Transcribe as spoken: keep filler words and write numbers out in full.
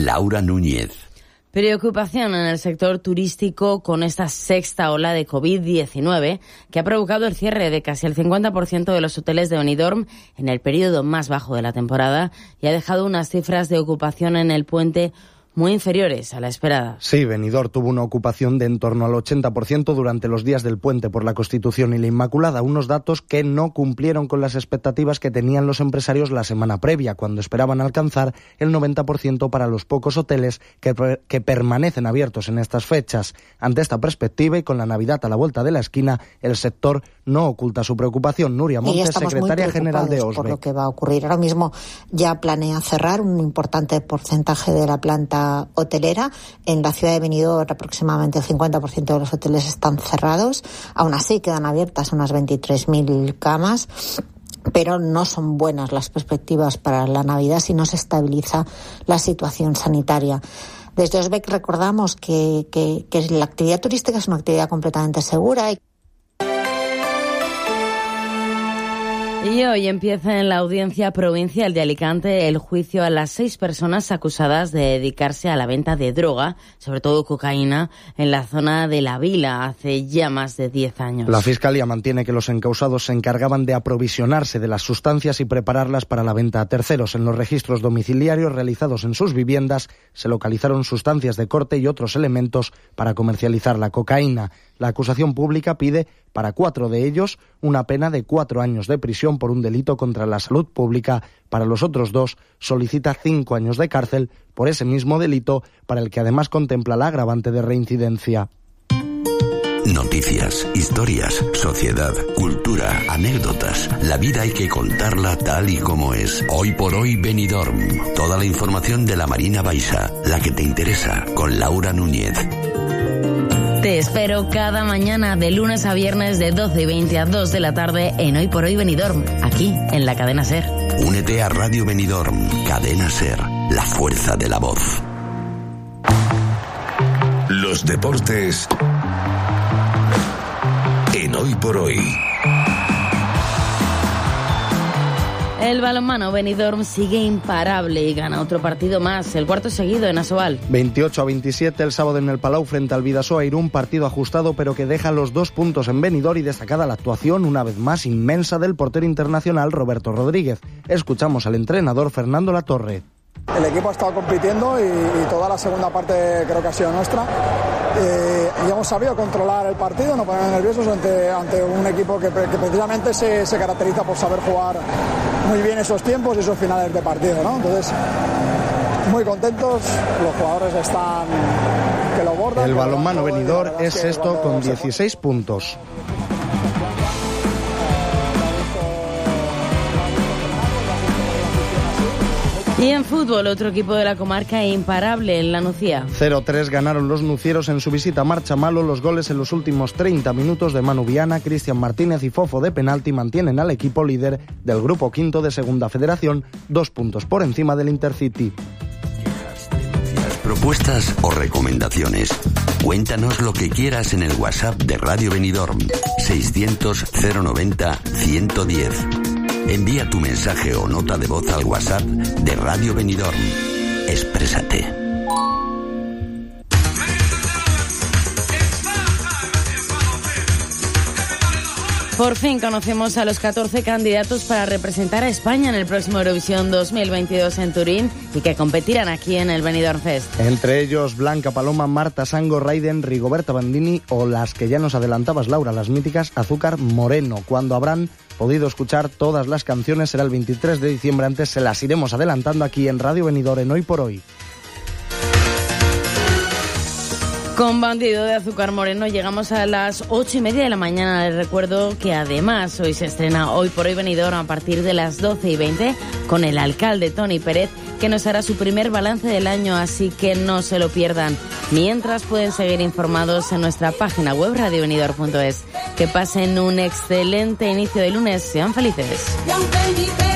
Laura Núñez. Preocupación en el sector turístico con esta sexta ola de covid diecinueve que ha provocado el cierre de casi el cincuenta por ciento de los hoteles de Benidorm en el periodo más bajo de la temporada y ha dejado unas cifras de ocupación en el puente muy inferiores a la esperada. Sí, Benidorm tuvo una ocupación de en torno al ochenta por ciento durante los días del puente por la Constitución y la Inmaculada, unos datos que no cumplieron con las expectativas que tenían los empresarios la semana previa, cuando esperaban alcanzar el noventa por ciento para los pocos hoteles que, que permanecen abiertos en estas fechas. Ante esta perspectiva y con la Navidad a la vuelta de la esquina, el sector no oculta su preocupación. Nuria Montes, secretaria general de OSBE. Por lo que va a ocurrir. Ahora mismo ya planea cerrar un importante porcentaje de la planta hotelera. En la ciudad de Benidorm aproximadamente el cincuenta por ciento de los hoteles están cerrados. Aún así quedan abiertas unas veintitrés mil camas. Pero no son buenas las perspectivas para la Navidad si no se estabiliza la situación sanitaria. Desde OSBE recordamos que, que, que la actividad turística es una actividad completamente segura. Y Y hoy empieza en la Audiencia Provincial de Alicante el juicio a las seis personas acusadas de dedicarse a la venta de droga, sobre todo cocaína, en la zona de La Vila hace ya más de diez años. La Fiscalía mantiene que los encausados se encargaban de aprovisionarse de las sustancias y prepararlas para la venta a terceros. En los registros domiciliarios realizados en sus viviendas se localizaron sustancias de corte y otros elementos para comercializar la cocaína. La acusación pública pide para cuatro de ellos una pena de cuatro años de prisión por un delito contra la salud pública. Para los otros dos solicita cinco años de cárcel por ese mismo delito, para el que además contempla la agravante de reincidencia. Noticias, historias, sociedad, cultura, anécdotas. La vida hay que contarla tal y como es. Hoy por hoy Benidorm. Toda la información de la Marina Baixa, la que te interesa, con Laura Núñez. Te espero cada mañana de lunes a viernes de doce y veinte a dos de la tarde en Hoy por Hoy Benidorm, aquí en la Cadena SER. Únete a Radio Benidorm, Cadena SER, la fuerza de la voz. Los deportes en Hoy por Hoy. El balonmano Benidorm sigue imparable y gana otro partido más, el cuarto seguido en Asobal. veintiocho a veintisiete el sábado en el Palau frente al Bidasoa Irún, partido ajustado pero que deja los dos puntos en Benidorm y destacada la actuación una vez más inmensa del portero internacional Roberto Rodríguez. Escuchamos al entrenador Fernando Latorre. El equipo ha estado compitiendo y, y toda la segunda parte creo que ha sido nuestra. Eh, y hemos sabido controlar el partido, no ponernos nerviosos ante, ante un equipo que, que precisamente se, se caracteriza por saber jugar muy bien esos tiempos y esos finales de partido, ¿no? Entonces, muy contentos, los jugadores están que lo bordan. El balonmano Benidorm es sexto con dieciséis puntos. Y en fútbol, otro equipo de la comarca imparable en la Nucía. cero tres ganaron los nucieros en su visita a Marchamalo. Los goles en los últimos treinta minutos de Manu Viana, Cristian Martínez y Fofo de penalti mantienen al equipo líder del grupo quinto de Segunda Federación, dos puntos por encima del Intercity. Propuestas o recomendaciones. Cuéntanos lo que quieras en el WhatsApp de Radio Benidorm, seiscientos cero noventa ciento diez. Envía tu mensaje o nota de voz al WhatsApp de Radio Benidorm. Exprésate. Por fin conocemos a los catorce candidatos para representar a España en el próximo Eurovisión dos mil veintidós en Turín y que competirán aquí en el Benidorm Fest. Entre ellos Blanca Paloma, Marta Sango, Raiden, Rigoberta Bandini o las que ya nos adelantabas, Laura, las míticas Azúcar Moreno. Cuando habrán podido escuchar todas las canciones será el veintitrés de diciembre, antes se las iremos adelantando aquí en Radio Benidorm en Hoy por Hoy. Con Bandido de Azúcar Moreno llegamos a las ocho y media de la mañana. Les recuerdo que además hoy se estrena Hoy por Hoy Benidorm a partir de las doce y veinte con el alcalde Toni Pérez, que nos hará su primer balance del año, así que no se lo pierdan. Mientras pueden seguir informados en nuestra página web radio benidorm punto es. Que pasen un excelente inicio de lunes. Sean felices.